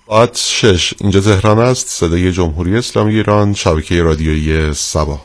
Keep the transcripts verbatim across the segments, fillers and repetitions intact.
ساعت شش اینجا تهران است. صدای جمهوری اسلامی ایران، شبکه رادیویی سبا.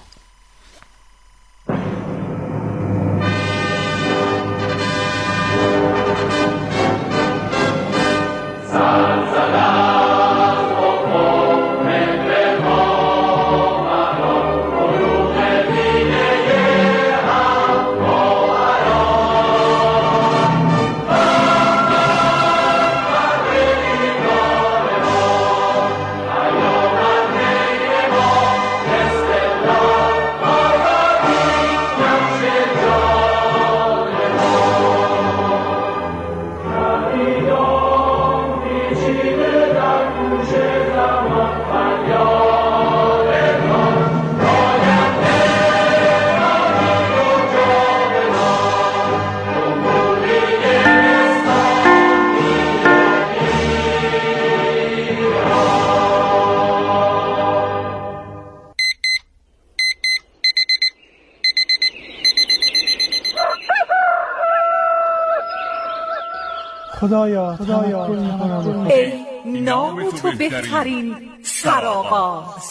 خدایا خدایا ای نام تو بهترین سرآغاز،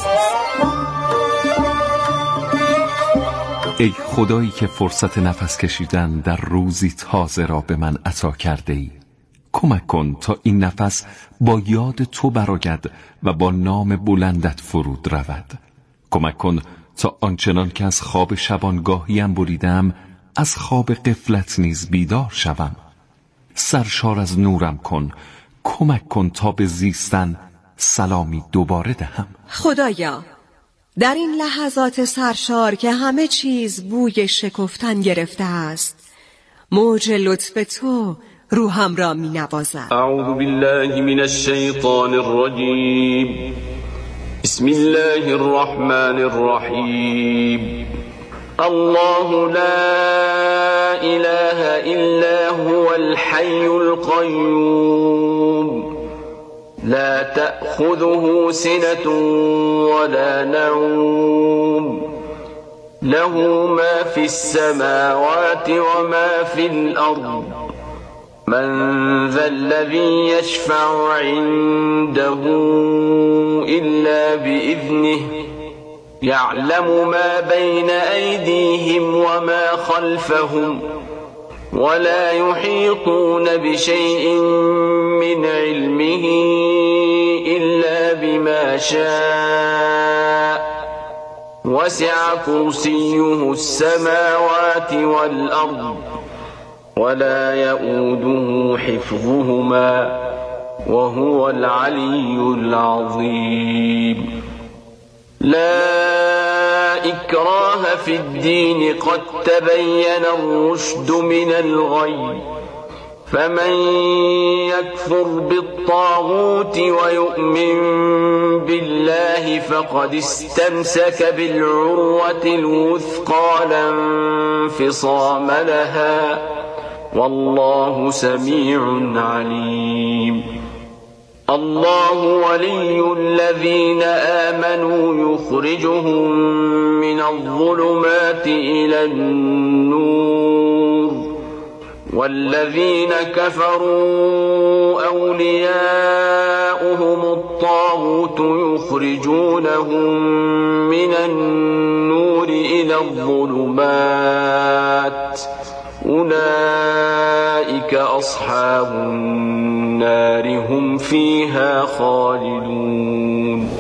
ای خدایی که فرصت نفس کشیدن در روزی تازه را به من عطا کرده ای، کمک کن تا این نفس با یاد تو برآید و با نام بلندت فرود رود. کمک کن تا آنچنان که از خواب شبانگاهیم بریدم از خواب غفلت نیز بیدار شوم. سرشار از نورم کن، کمک کن تا به زیستن سلامی دوباره دهم. خدایا در این لحظات سرشار که همه چیز بوی شکفتن گرفته است، موج لطف تو روحم را می نوازد. اعوذ بالله من الشیطان الرجیم، بسم الله الرحمن الرحیم. الله لا إله إلا هو الحي القيوم لا تأخذه سنة ولا نوم له ما في السماوات وما في الأرض من ذا الذي يشفع عنده إلا بإذنه يعلم ما بين أيديهم وما خلفهم ولا يحيطون بشيء من علمه إلا بما شاء وسع كرسيه السماوات والأرض ولا يؤوده حفظهما وهو العلي العظيم. لا إكراه في الدين قد تبين الرشد من الغي فمن يكفر بالطاغوت ويؤمن بالله فقد استمسك بالعروة الوثقى لا انفصام لها والله سميع عليم. الله ولي الذين آمنوا يخرجهم من الظلمات إلى النور والذين كفروا أولياؤهم الطاغوت يخرجونهم من النور إلى الظلمات أولئك أصحاب النار هم فيها خالدون.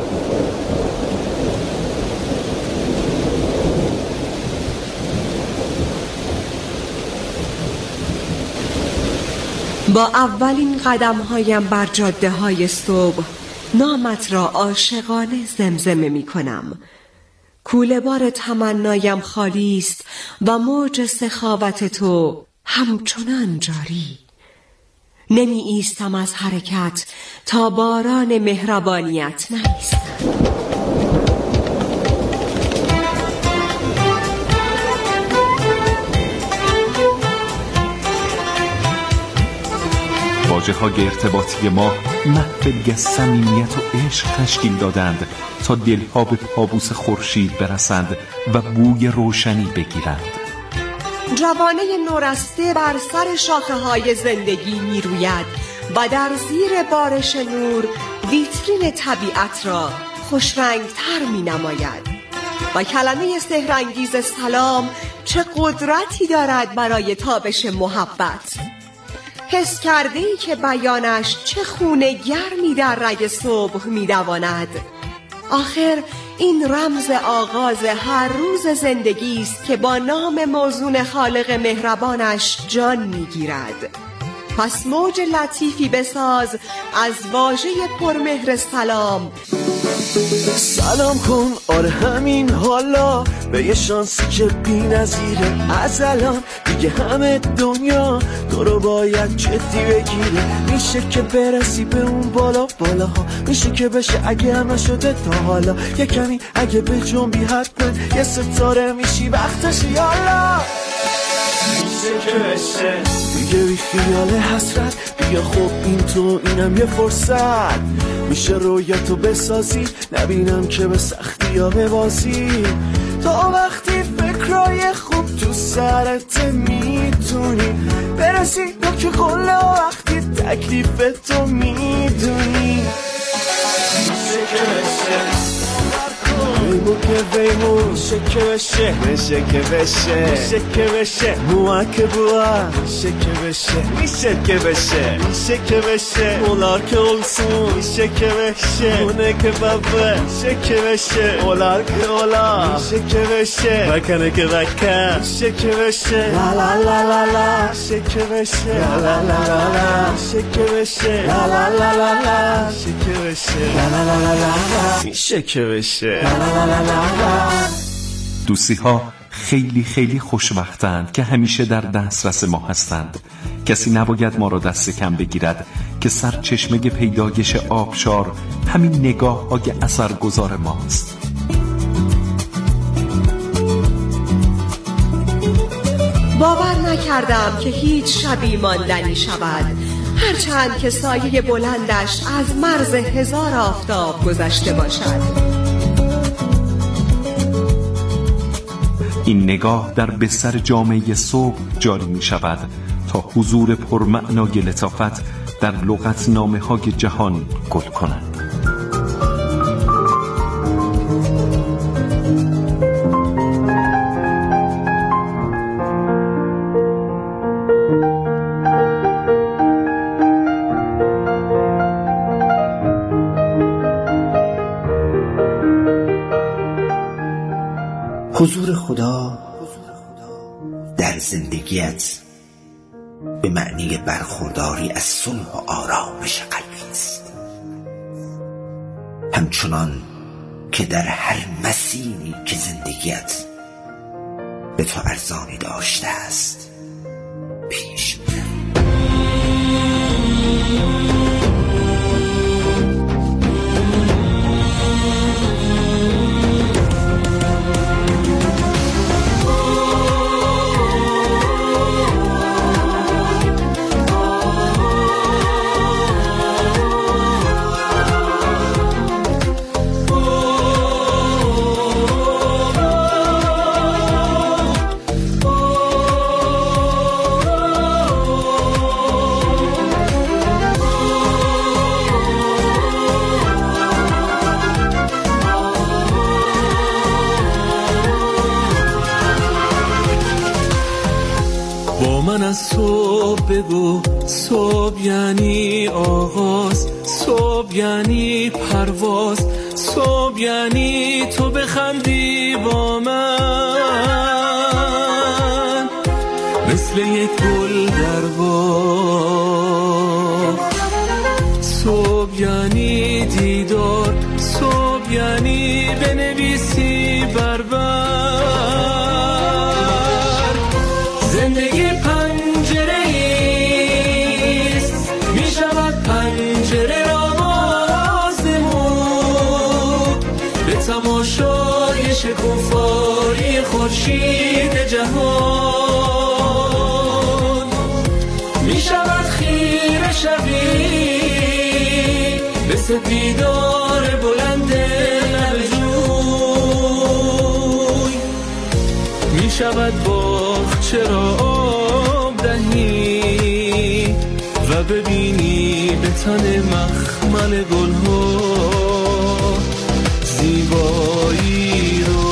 با اولین قدمهایم بر جاده های صبح نامت را عاشقانه زمزمه می کنم. کوله بار تمنایم خالی است و موج سخاوت تو همچنان جاری. نمی ایستم از حرکت تا باران مهربانیت نایستم. واژه های ارتباطی ما محفلی از صمیمیت و عشق تشکیل دادند تا دلها به پابوس خورشید برسند و بوی روشنی بگیرند. جوانه نورسته بر سر شاخه های زندگی می روید و در زیر بارش نور ویترین طبیعت را خوشرنگتر می نماید و کلمه سحرانگیز سلام چه قدرتی دارد برای تابش محبت. حس کرده ای که بیانش چه خونه گرمی در رگ صبح می دواند. آخر این رمز آغاز هر روز زندگی است که با نام موزون خالق مهربانش جان می گیرد. پس موج لطیفی بساز از واژه پرمهر سلام. سلام کن آره همین حالا به یه شانسی که بی نظیره. از الان دیگه همه دنیا تو رو باید جدی بگیره. میشه که برسی به اون بالا بالاها، میشه که بشه اگه همه شده تا حالا. یه کمی اگه به جنبی حتما یه ستاره میشی وقتش یالا. میشه که بشه دیگه بی خیال حسرت، بیا خب این تو اینم یه فرصت. میشه رویتو بسازی نبینم که به سختی ها ببازی. تا وقتی فکرای خوب تو سرت میتونی برسی نوک قله و وقتی تکلیفتو میدونی. میشه که بشه ویمو که ویمو میشه که بشه میشه که بشه میشه که بشه موه که بوه میشه که بشه میشه که بشه میشه که بشه اولار که olsun میشه که بشه اونه که بابه میشه که بشه اولار که اولا میشه که بشه بکنه که بکن میشه که بشه لا لا لا لا لا میشه که بشه لا لا لا لا لا میشه که بشه لا لا لا لا لا میشه که بشه لا لا لا لا لا میشه که بشه. دوستی ها خیلی خیلی خوشوقتند که همیشه در دسترس ما هستند. کسی نباید ما را دست کم بگیرد که سرچشمه پیدایش آبشار همین نگاه های اثرگذار ماست. باور نکردم که هیچ شبی ماندنی شود، هرچند که سایه بلندش از مرز هزار آفتاب گذشته باشد. این نگاه در بستر جامعه صبح جاری می شود تا حضور پرمعنای لطافت در لغتنامه های جهان گل کند. حضور خدا در زندگیت به معنی برخورداری از صلح و آرامش قلبی است، همچنان که در هر مسیری که زندگیت به تو ارزانی داشته است پیش می‌ره. از صبح بگو صبح یعنی آغاز، صبح یعنی پرواز، صبح یعنی تو بخندی با من مثل یک گل در باغ. صبح یعنی دیدار، صبح یعنی بنویسی بر برگ. زندگی تماشای شکوفایی خورشید جهان می شود خیره شبی به سپیدار بلند لب جوی. می شود باغچه را آب دهی و و ببینی به تن مخمل گلها زیبایی رو.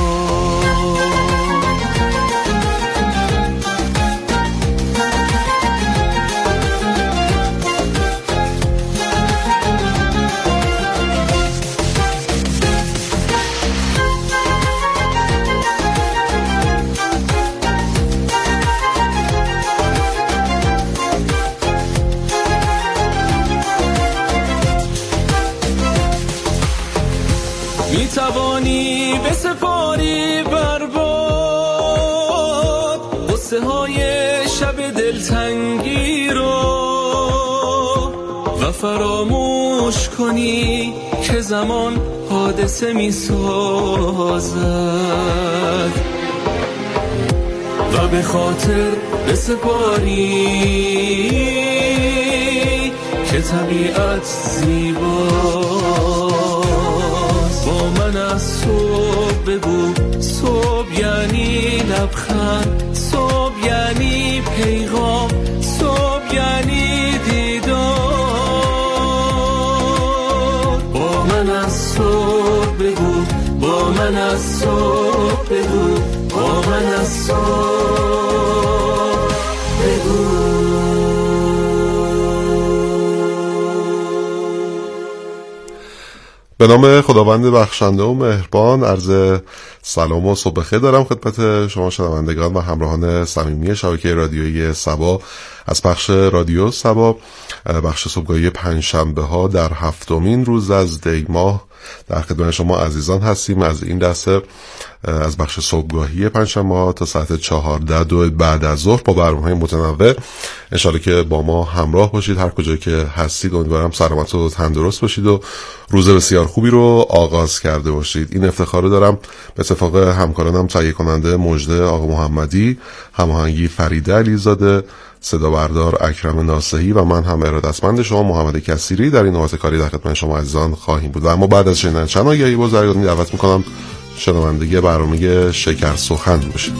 می توانی بسپاری بر باد قصه های شب دلتنگی رو و فراموش کنی که زمان حادثه می سازد و به خاطر بسپاری که طبیعت زیباست. با من از صبح بگو صبح یعنی لبخند، صبح یعنی پیغام، صبح یعنی دیدار. با من از صبح بگو، با من از صبح بگو، با من از صبح بگو. به نام خداوند بخشنده و مهربان، عرض سلام و صبح بخیر دارم خدمت شما شنوندگان و همراهان صمیمی شبکه رادیویی سبا از پخش رادیو سبا. بخش صبحگاهی پنجشنبه ها در هفتمین روز از دی ماه در خدمت شما عزیزان هستیم. از این دسته از بخش صبحگاهی پنجشنبه ها تا ساعت چهارده دو بعد از ظهر با برنامه‌های متنوع انشالله که با ما همراه باشید. هر کجایی که هستید امیدوارم سلامت و تندرست باشید و روز بسیار خوبی رو آغاز کرده باشید. این افتخار رو دارم به اتفاق همکارانم تهیه کننده مژده آقا محمدی، هماهنگی فریده علیزاده، صدا بردار اکرم ناصحی و من هم ارادتمند شما محمد کثیری در این نوبت کاری در خدمت شما عزیزان خواهیم بود. و اما بعد از شنیدن چند آگهی بازرگانی دعوت میکنم شنوندگی برنامه شکر سخن باشید.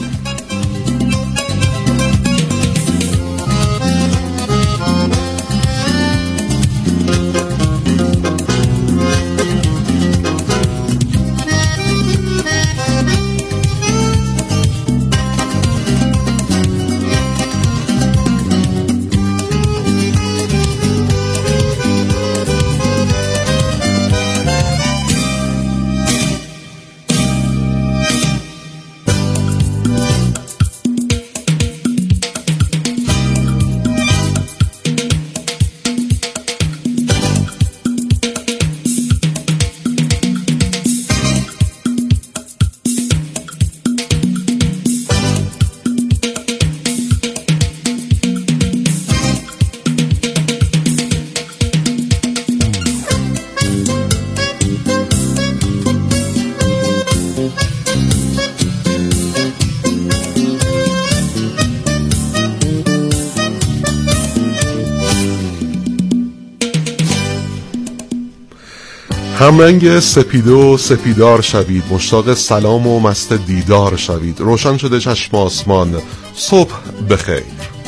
همرنگ سپیده و سپیدار شوید، مشتاق سلام و مست دیدار شوید. روشن شده چشم آسمان، صبح بخیر.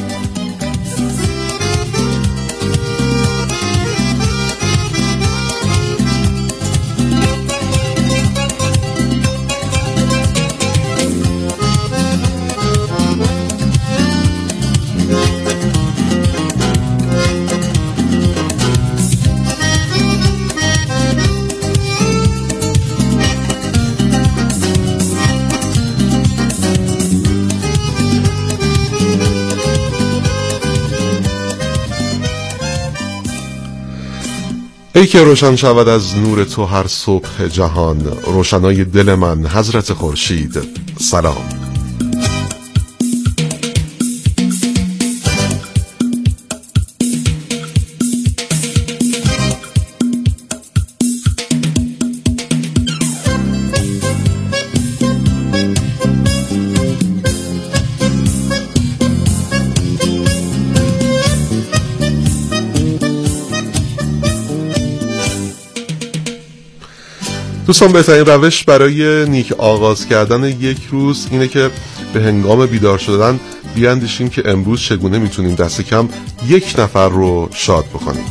ای که روشن شود از نور تو هر صبح جهان، روشنای دل من حضرت خورشید سلام. دوستان بهترین روش برای نیک آغاز کردن یک روز اینه که به هنگام بیدار شدن بیاندیشیم که امروز چگونه میتونیم دست کم یک نفر رو شاد بکنیم.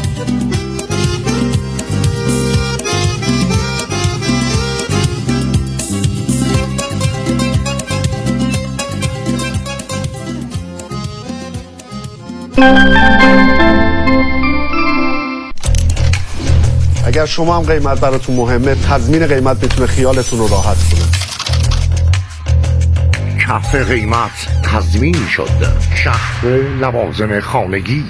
اگر شما هم قیمت براتون مهمه، تضمین قیمت میتونه خیالتون رو راحت کنه. کف قیمت تضمین شد. شهر لوازم خانگی.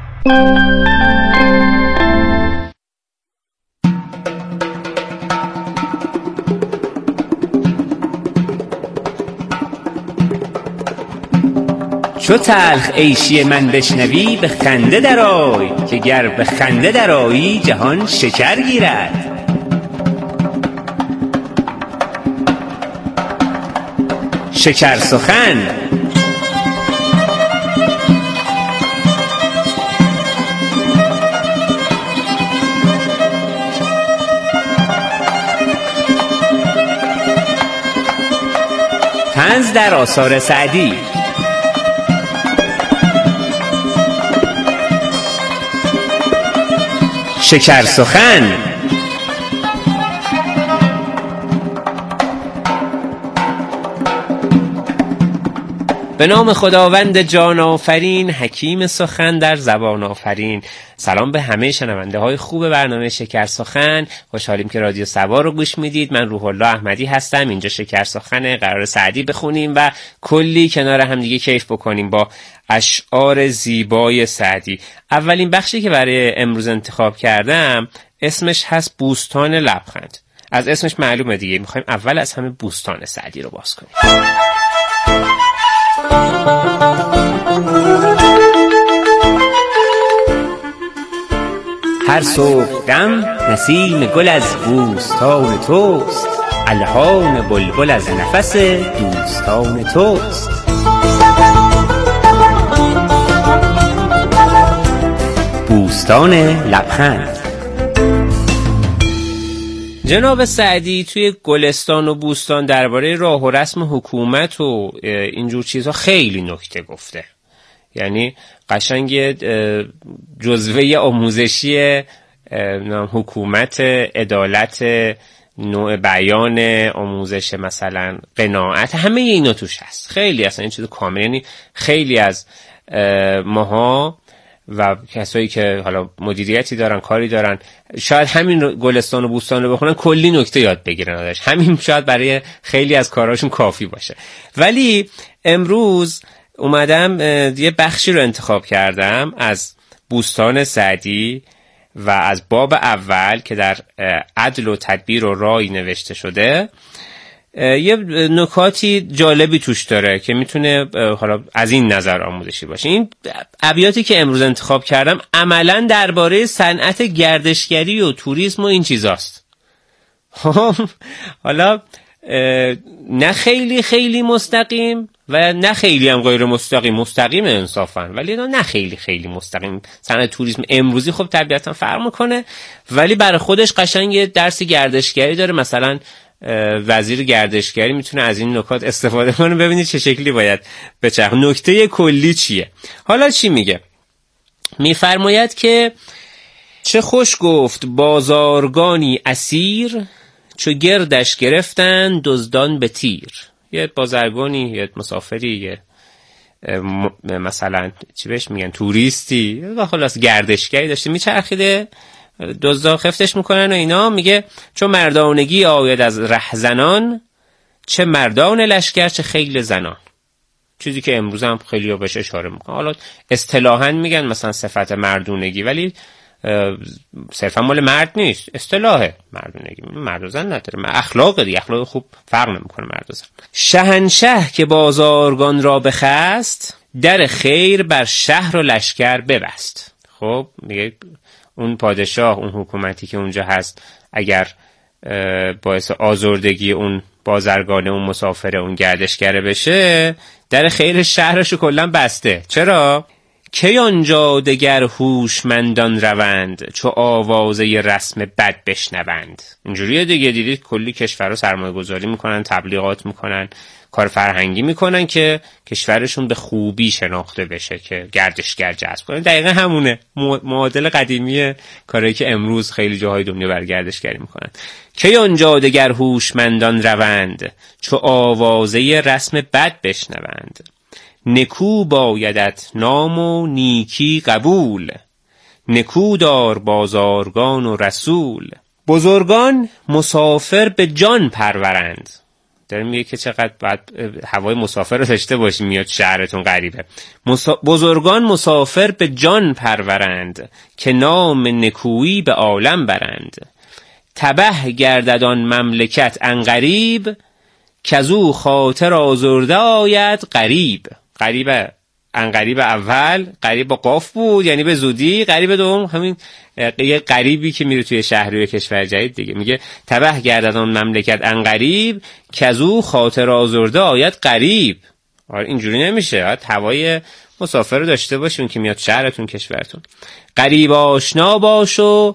چو تلخ عیشی من بشنوی به خنده درآی، که گر به خنده درآیی جهان شکر گیرد. شکر سخن. طنز در آثار سعدی. شکر سخن. به نام خداوند جان آفرین، حکیم سخن در زبان آفرین. سلام به همه شنونده های خوب برنامه شکر سخن. خوشحالیم که رادیو سبا رو گوش میدید. من روح الله احمدی هستم. اینجا شکر سخن، قرار سعدی بخونیم و کلی کنار هم دیگه کیف بکنیم با اشعار زیبای سعدی. اولین بخشی که برای امروز انتخاب کردم اسمش هست بوستان لبخند. از اسمش معلومه دیگه، میخوایم اول از همه بوستان سعدی رو باز کنیم. هر صبحدم نسیم گل از بوستان توست، الهام بلبل از نفس دوستان توست. بوستان لبخند. جناب سعدی توی گلستان و بوستان درباره راه و رسم حکومت و اینجور چیزها خیلی نکته گفته. یعنی قشنگ جزوه آموزشی حکومت، عدالت، نوع بیان، آموزش مثلا قناعت، همه اینا توش هست. خیلی اصلا این چیز کامل. یعنی خیلی از ماها و کسایی که حالا مدیریتی دارن، کاری دارن، شاید همین گلستان و بوستان رو بخونن کلی نکته یاد بگیرن ازش. همین شاید برای خیلی از کاراشون کافی باشه. ولی امروز اومدم یه بخشی رو انتخاب کردم از بوستان سعدی و از باب اول که در عدل و تدبیر و رای نوشته شده. یه نکاتی جالبی توش داره که میتونه حالا از این نظر آموزشی باشه. این ابیاتی که امروز انتخاب کردم عملاً درباره صنعت گردشگری و توریسم و این چیزاست. حالا نه خیلی خیلی مستقیم و نه خیلی هم غیر مستقیم. مستقیم انصافاً، ولی نه خیلی خیلی مستقیم. صنعت توریسم امروزی خب طبیعتاً فرق میکنه، ولی برای خودش قشنگ یه درس گردشگری داره. مثلا وزیر گردشگری میتونه از این نکات استفاده کنه. ببینید چه شکلی باید بچرخ. نکته کلی چیه؟ حالا چی میگه؟ میفرماید که چه خوش گفت بازارگانی اسیر، چو گردش گرفتن دزدان به تیر. یه بازرگانی، یه مسافری، یه مثلا چی بهش میگن توریستی و خلاص گردشگری داشته میچرخیده، دزدا خفتش میکنن و اینا. میگه چون مردانگی آید از رهزنان، چه مردان لشکر چه خیل زنان. چیزی که امروز هم خیلی ها بهش اشاره میکنن. حالا اصطلاحاً میگن مثلا صفت مردونگی، ولی صرفا مال مرد نیست، اصطلاحه مردونگی. مرد و زن نداره، اخلاق دیگه، اخلاق خوب فرق نمیکنه مرد و زن. شهنشه که بازارگان را بخست، در خیر بر شهر و لشکر ببست. خب میگه اون پادشاه، اون حکومتی که اونجا هست، اگر باعث آزردگی اون بازرگان، اون مسافر، اون گردشگره بشه، در خیر شهرشو کلا بسته. چرا؟ کی آنجا دگر هوشمندان روند چو آوازه رسم بد بشنوند. اینجوریه دیگه، دیدید کلی کشورها سرمایه گذاری میکنن، تبلیغات میکنن، کار فرهنگی میکنن که کشورشون به خوبی شناخته بشه، که گردشگر جذب کنن. دقیقا همونه، معادل قدیمی کاری که امروز خیلی جاهای دنیا بر گردشگری میکنن. کی آنجا دگر هوشمندان روند چو آوازه رسم بد بشنوند. نکو بایدت نام و نیکی قبول نکو دار بازارگان و رسول. بزرگان مسافر به جان پرورند. داره میگه که چقدر باید هوای مسافر رو داشته باشیم، میاد شهرتون غریبه. مسا... بزرگان مسافر به جان پرورند که نام نکویی به عالم برند. تبه گردد آن مملکت عنقریب کزو خاطر آزرده آید غریب. غریبه عنقریب اول غریب با قاف بود یعنی به زودی، غریب دوم همین یه غریبی که میره توی شهر و کشور جدید دیگه. میگه تبه گردد آن مملکت عنقریب کزو خاطر آزرده آید غریب. آره اینجوری نمیشه، باید هوای مسافر رو داشته باشون که میاد شهرتون کشورتون. غریب آشنا باش و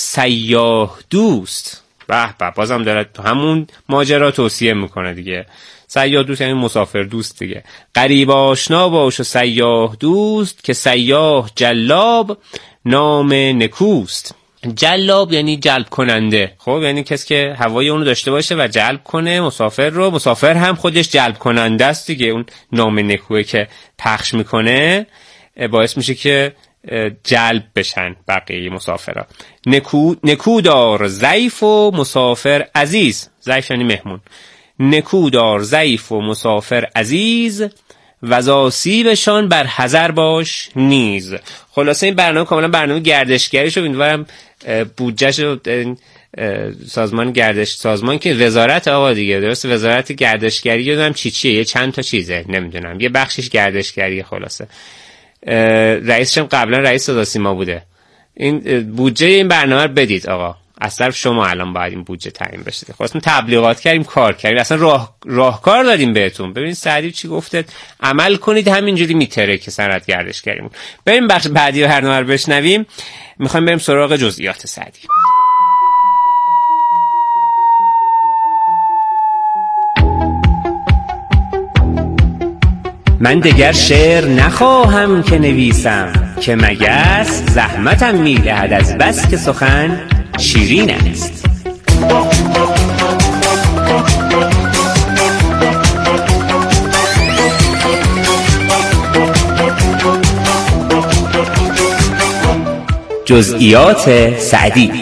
سیاح دوست. به به، بازم داره تو همون ماجرا توصیه میکنه دیگه. سیاح دوست یعنی مسافر دوست دیگه. غریب آشنا باش و سیاح دوست که سیاح جلاب نام نکوست. جلاب یعنی جلب کننده، خب یعنی کسی که هوای اونو داشته باشه و جلب کنه مسافر رو. مسافر هم خودش جلب کننده است دیگه، اون نام نکوه که پخش میکنه باعث میشه که جلب بشن بقیه مسافرها. نکو نکودار ضعیف و مسافر عزیز. ضعیف یعنی مهمون. نکودار ضعیف و مسافر عزیز وزاسیبشان بر حذر باش نیز. خلاصه این برنامه کاملا برنامه گردشگری شد. امیدوارم بودجه شد سازمان گردش سازمان که وزارت آقا دیگه درست، وزارت گردشگری یادم چی چیه، یه چند تا چیزه نمیدونم، یه بخشش گردشگری. خلاصه رئیسش هم قبلا رئیس صدا سیما بوده. این بودجه این برنامه رو بدید آقا، از طرف شما الان باید این بودجه تعیین بشه. خواستیم تبلیغات کردیم، کار کردیم، اصلا راه راهکار دادیم بهتون. ببینید سعدی چی گفته، عمل کنید همینجوری میتره که صنعت گردشگریمون. بریم بخش بعدی برنامه رو بشنویم. میخوایم بریم سراغ جزئیات سعدی. من دگر شعر نخواهم که نویسم که مگس زحمتم میدهد از بس که سخن شیرین است. جزئیات سعدی.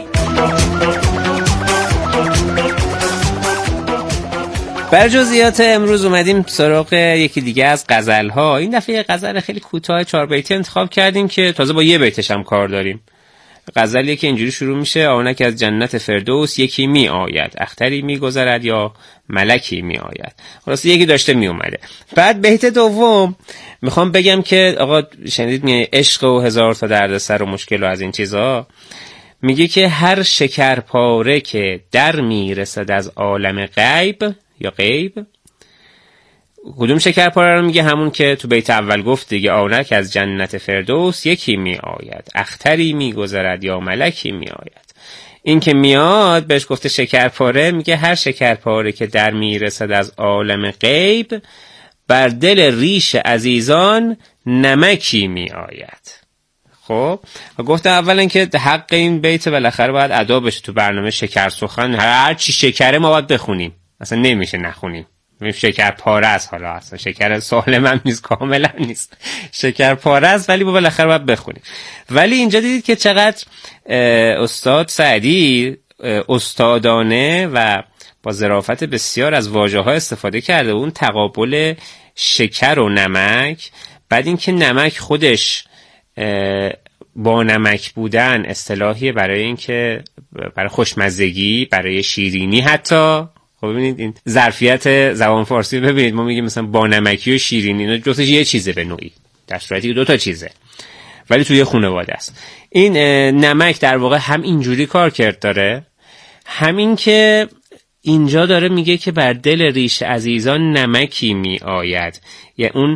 بر جزئیات امروز اومدیم سراغ یکی دیگه از غزل‌ها. این دفعه غزل خیلی کوتاه چهار بیتی انتخاب کردیم که تازه با یه بیتش هم کار داریم. غزلیه که اینجوری شروع میشه: آنک از جنت فردوس یکی می آید، اختری می گذرد یا ملکی می آید. خلاص یکی داشته می اومده. بعد بیت دوم میخوام بگم که آقا شنیدید میگه عشق و هزار تا دردسر و مشکل و از این چیزا. میگه که هر شکر پاره که در میرسد از عالم غیب یا غیب. کدوم شکر پاره رو میگه؟ همون که تو بیت اول گفت دیگه، آنک از جنت فردوس یکی می آید، اختری می گذرد یا ملکی می آید. این که میاد بهش گفته شکر پاره. میگه هر شکر پاره که در میرسد از عالم غیب بر دل ریش عزیزان نمکی می آید. خب گفته اولا که حق این بیت بالاخره باید ادا بشه تو برنامه شکر سخن. هر چی شکره ما باید بخونیم، اصلا نمیشه نخونیم. شکر پاره است، حالا اصلا شکر سالم هم نیست، کاملا نیست، شکر پاره است، ولی بالاخره باید بخونیم. ولی اینجا دیدید که چقدر استاد سعدی استادانه و با ظرافت بسیار از واژه ها استفاده کرده. اون تقابل شکر و نمک، بعد این که نمک خودش با نمک بودن اصطلاحیه برای این که برای خوشمزگی، برای شیرینی حتی. خب ببینید این ظرفیت زبان فارسی ببینید، ما میگیم مثلا با نمکی و شیرینی، اینا جفتش یه چیزه به نوعی، در صورتی که دو تا چیزه ولی توی خانواده است. این نمک در واقع هم اینجوری کار کرد داره، همین که اینجا داره میگه که بر دل ریش عزیزان نمکی می آید، یعنی اون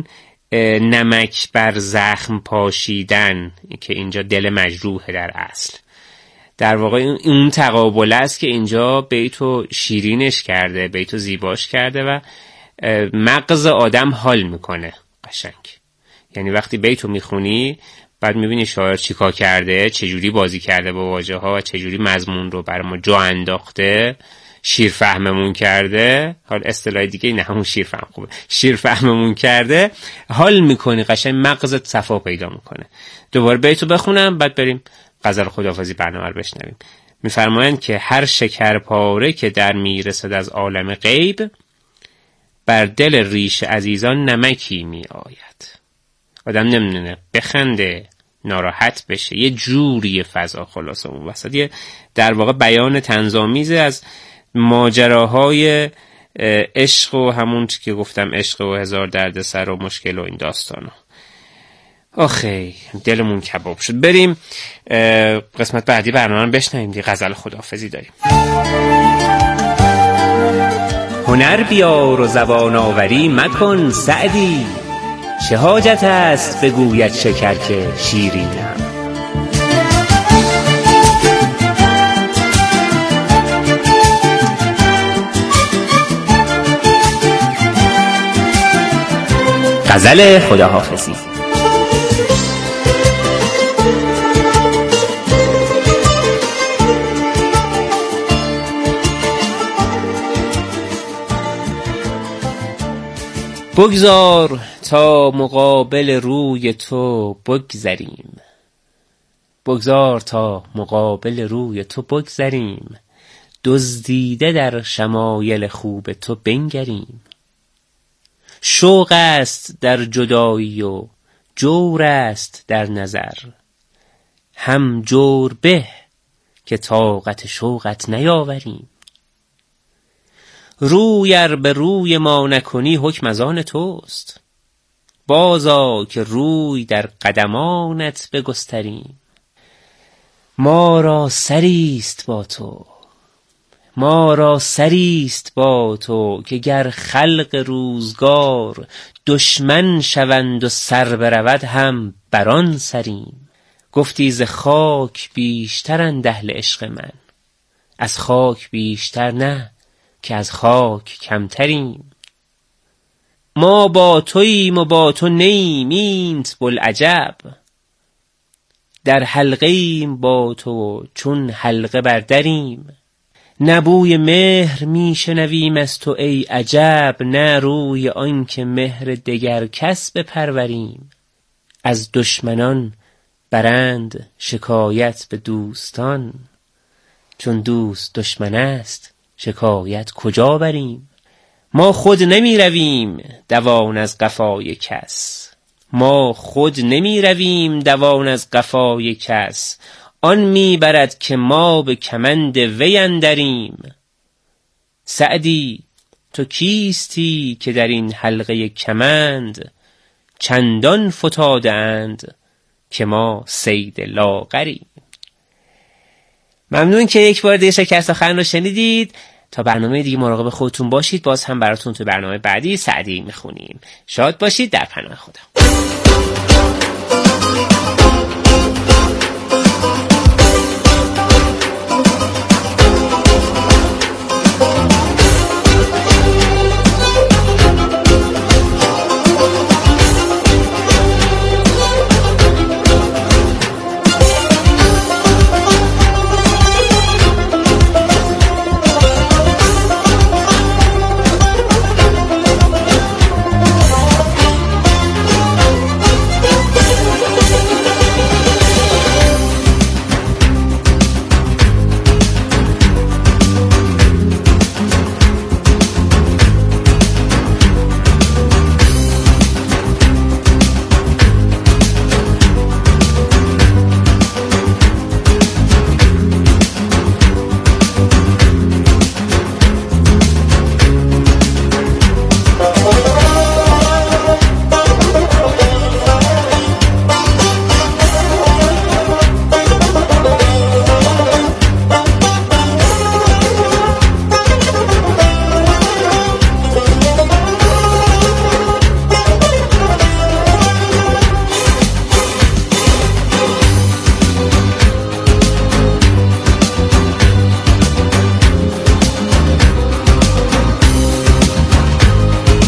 نمک بر زخم پاشیدن که اینجا دل مجروحه در اصل. در واقع اون تقابل است که اینجا بیتو شیرینش کرده، بیتو زیباش کرده و مغز آدم حال میکنه قشنگ. یعنی وقتی بیتو میخونی بعد میبینی شاعر چیکار کرده، چجوری بازی کرده با واژه ها و چجوری مضمون رو برای ما جا انداخته، شیر فهممون کرده. حال اصطلاح دیگه نه همون شیر فهم خوبه، شیر فهممون کرده. حال میکنی قشنگ، مغزت صفا پیدا میکنه. دوباره بیتو بخونم بعد بریم غزل خداحافظی برنامه رو بشنویم. میفرمایند که هر شکرپاره که در میرسد از عالم غیب، بر دل ریش عزیزان نمکی می آید. آدم نمیدونه بخنده ناراحت بشه، یه جوری فضا خلاصه اون وسط. یه در واقع بیان طنزآمیز از ماجراهای عشق و همون چی که گفتم، عشق و هزار دردسر و مشکل و این داستانا. آخی دلمون کباب شد. بریم قسمت بعدی برنامه رو بشنویم دیگه. غزل خداحافظی داریم. هنر بیار و زبان آوری مکن سعدی، چه حاجت است بگوید شکر که شیرینم. غزل خداحافظی. بگذار تا مقابل روی تو بگذریم، بگذار تا مقابل روی تو بگذریم، دزدیده در شمایل خوب تو بنگریم. شوق است در جدایی و جور است در نظر، هم جور به که طاقت شوقت نیاوریم. روی ار به روی ما نکنی حکم از آن توست، بازا که روی در قدمانت بگستریم. ما را سریست با تو، ما را سریست با تو، که گر خلق روزگار دشمن شوند و سر برود هم بران سریم. گفتی ز خاک بیشترند اهل عشق من، از خاک بیشتر نه که از خاک کمتریم. ما با توییم و با تو نیم اینت بوالعجب، در حلقه‌ایم با تو چون حلقه بر دریم. نه بوی مهر می شنویم از تو ای عجب، نه روی آن که مهر دگر کس بپروریم. از دشمنان برند شکایت به دوستان، چون دوست دشمن است شکایت کجا بریم. ما خود نمی رویم دوان از قفای کس، ما خود نمی رویم دوان از قفای کس. آن می برد که ما به کمند وی اندریم. سعدی تو کیستی که در این حلقه کمند، چندان فتاده اند که ما صید لاغریم. ممنون که یک بار دیگه شکست آخرین رو شنیدید. تا برنامه دیگه مراقب خودتون باشید. باز هم براتون تو برنامه بعدی سعدی میخونیم. شاد باشید. در پناه خدا.